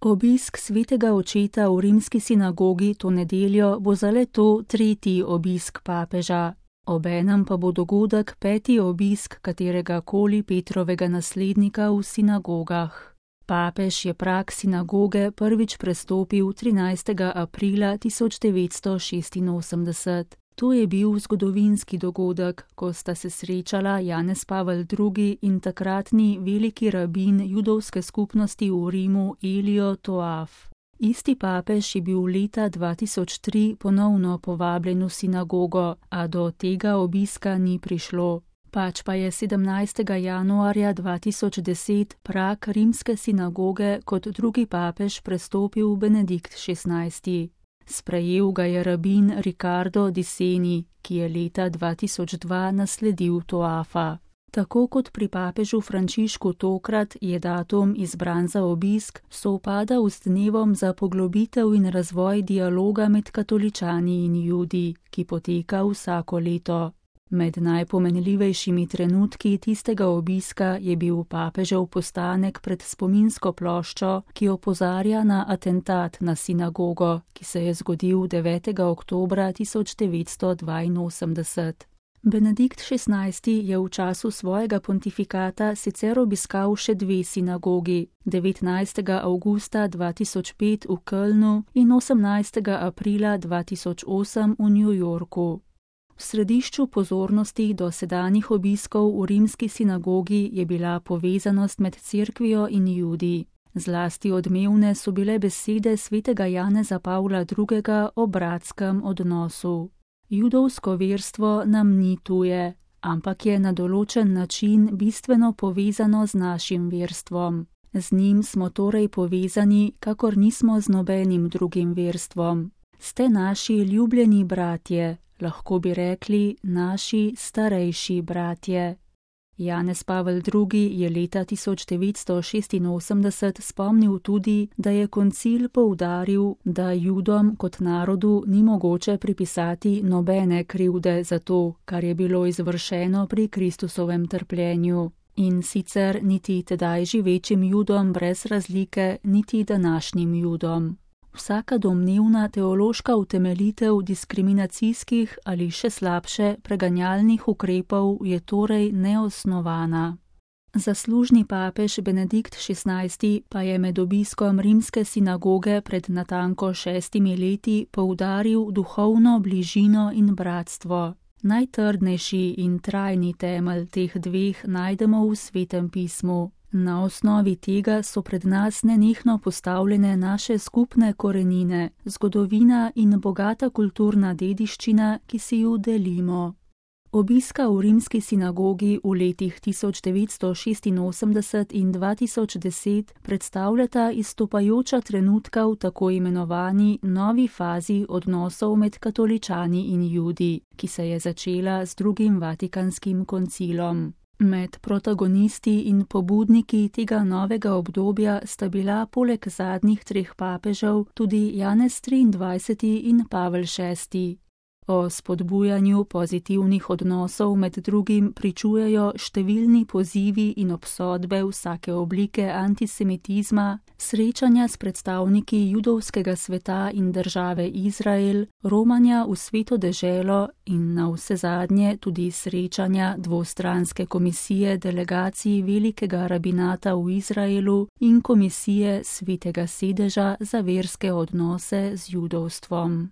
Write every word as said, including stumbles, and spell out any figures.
Obisk svetega očeta v rimski sinagogi to nedeljo bo za leto tretji obisk papeža. Obenem pa bo dogodek peti obisk katerega koli Petrovega naslednika v sinagogah. Papež je prag sinagoge prvič prestopil trinajstega aprila tisoč devetsto šestinosemdeset. To je bil zgodovinski dogodek, ko sta se srečala Janez Pavel drugi in takratni veliki rabin judovske skupnosti v Rimu Elio Toaf. Isti papež je bil leta dva tisoč tri ponovno povabljen v sinagogo, a do tega obiska ni prišlo. Pač pa je sedemnajstega januarja dva tisoč deset prag rimske sinagoge kot drugi papež prestopil Benedikt šestnajsti. Sprejel ga je rabin Riccardo di Seni, ki je leta dva tisoč dva nasledil Toafa. Tako kot pri papežu Frančišku tokrat je datum izbran za obisk, sovpada z dnevom za poglobitev in razvoj dialoga med katoličani in Judi, ki poteka vsako leto. Med najpomenljivejšimi trenutki tistega obiska je bil papežev postanek pred spominsko ploščo, ki opozarja na atentat na sinagogo, ki se je zgodil devetega oktobra tisoč devetsto dvainosemdeset. Benedikt šestnajsti je v času svojega pontifikata sicer obiskal še dve sinagogi, devetnajstega avgusta dva tisoč pet v Kölnu in osemnajstega aprila dva tisoč osem v New Yorku. V središču pozornosti dosedanjih obiskov v rimski sinagogi je bila povezanost med cerkvijo in Judi. Zlasti odmevne so bile besede svetega Janeza Pavla drugega o bratskem odnosu. Judovsko verstvo nam ni tuje, ampak je na določen način bistveno povezano z našim verstvom. Z njim smo torej povezani, kakor nismo z nobenim drugim verstvom. Ste naši ljubljeni bratje, lahko bi rekli naši starejši bratje. Janez Pavel drugi je leta tisoč devetsto šestinosemdeset spomnil tudi, da je koncil poudaril, da Judom kot narodu ni mogoče pripisati nobene krivde za to, kar je bilo izvršeno pri Kristusovem trpljenju. In sicer niti tedaj živečim Judom brez razlike, niti današnjim Judom. Vsaka domnevna teološka utemeljitev diskriminacijskih ali še slabše preganjalnih ukrepov je torej neosnovana. Zaslužni papež Benedikt šestnajsti pa je med obiskom rimske sinagoge pred natanko šestimi leti poudaril duhovno bližino in bratstvo. Najtrdnejši in trajni temelj teh dveh najdemo v Svetem pismu. Na osnovi tega so pred nas nenehno postavljene naše skupne korenine, zgodovina in bogata kulturna dediščina, ki si ju delimo. Obiska v rimski sinagogi v letih tisoč devetsto šestinosemdeset in dva tisoč deset predstavljata izstopajoča trenutka v tako imenovani novi fazi odnosov med katoličani in Judi, ki se je začela z drugim Vatikanskim koncilom. Med protagonisti in pobudniki tega novega obdobja sta bila poleg zadnjih treh papežev tudi Janez triindvajseti in Pavel šesti. O spodbujanju pozitivnih odnosov med drugim pričujejo številni pozivi in obsodbe vsake oblike antisemitizma, srečanja s predstavniki judovskega sveta in države Izrael, romanja v sveto deželo in navsezadnje tudi srečanja dvostranske komisije delegacij velikega rabinata v Izraelu in komisije svetega sedeža za verske odnose z judovstvom.